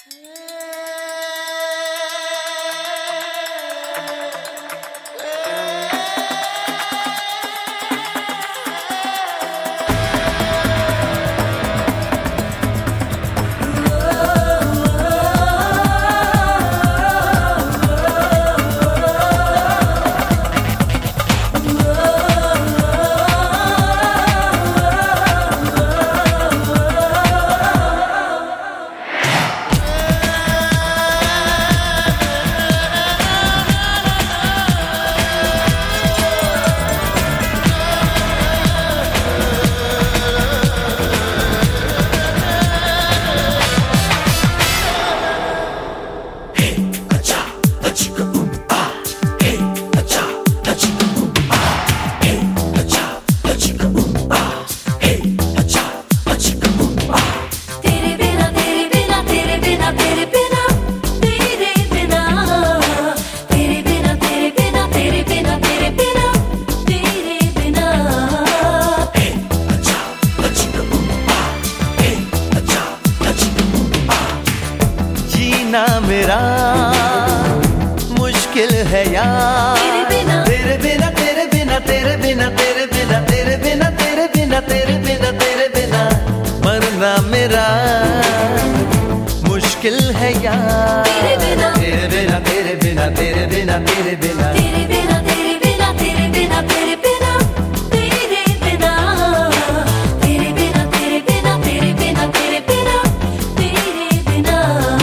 जीना मेरा मुश्किल है यार, तेरे बिना तेरे बिना तेरे बिना तेरे बिना तेरे बिना तेरे बिना तेरे बिना तेरे बिना मरना मेरा मुश्किल है यार, तेरे बिना तेरे बिना तेरे बिना तेरे बिना तेरे बिना तेरे बिना तेरे बिना तेरे बिना तेरे बिना तेरे बिना तेरे बिना तेरे बिना तेरे बिना तेरे बिना तेरे बिना।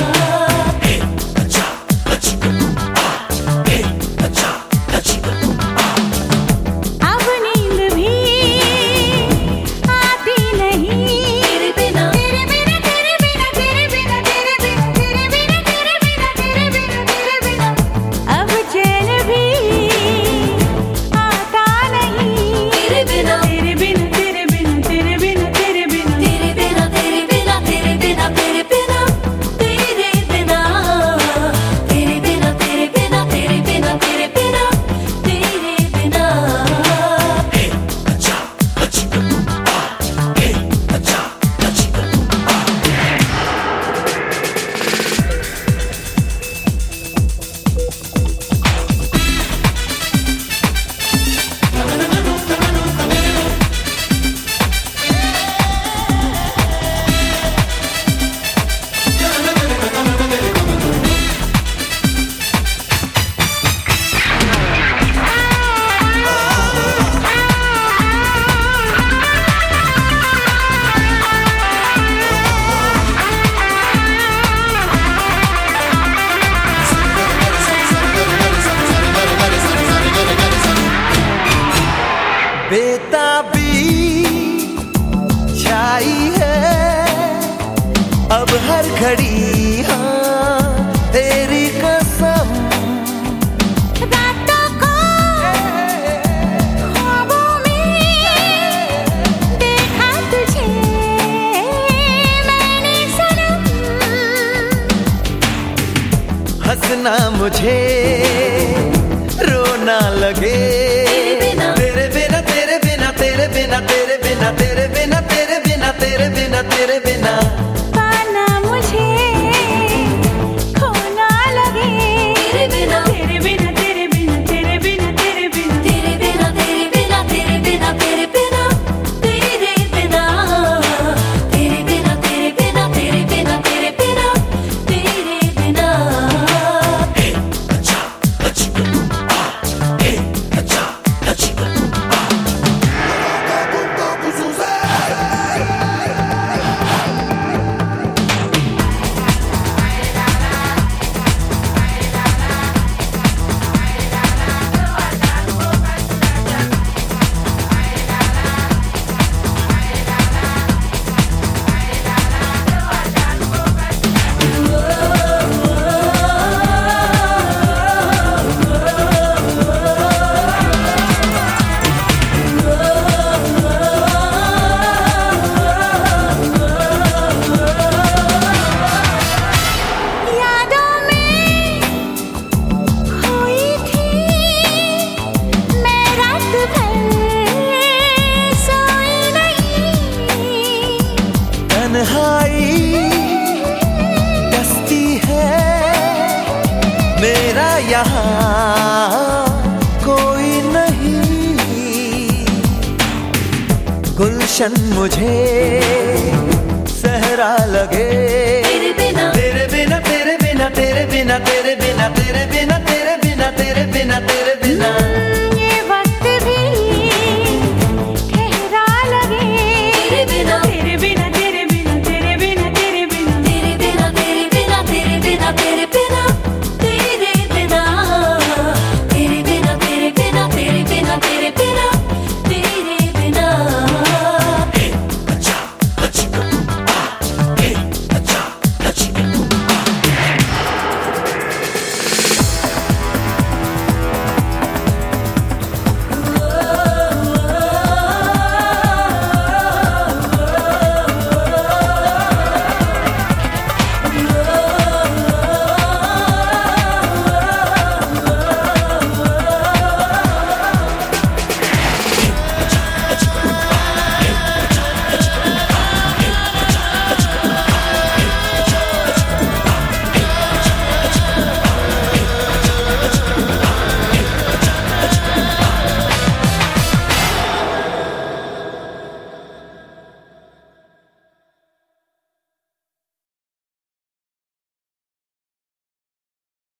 अब नींद भी आती नहीं तेरे बिना तेरे बिना तेरे बिना तेरे बिना तेरे बिना तेरे बिना तेरे बिना तेरे बिना तेरे बिना। अब चैन भी आता नहीं तेरे बिना तेरे बिना तेरे बिना तेरे बिना तेरे बिना तेरे बिना तेरे बिना तेरे बिना तेरे बिना तेरे बिना तेरे बिना तेरे बिना तेरे बिना तेरे बिना तेरे बिना। बेताबी छाई है अब हर घड़ी, हाँ तेरी कसम रातों को ख्वाबों में देखा तुझे मैंने सनम। हंसना मुझे रोना लगे तेरे बिना तेरे बिना तेरे बिना तेरे बिना तेरे बिना तेरे बिना तेरे बिना तेरे बिना पाना मुझे खोना लगे तेरे बिना तेरे बिना तेरे बिना तेरे बिना तेरे बिना तेरे बिना तेरे बिना तेरे बिना तेरे बिना तेरे बिना तेरे बिना तेरे बिना तेरे बिना तेरे बिना तेरे बिना। तन्हाई दस्ती यहाँ कोई नहीं। गुलशन मुझे सहरा लगे तेरे बिना तेरे बिना तेरे बिना तेरे बिना तेरे बिना तेरे बिना तेरे बिना तेरे बिना तेरे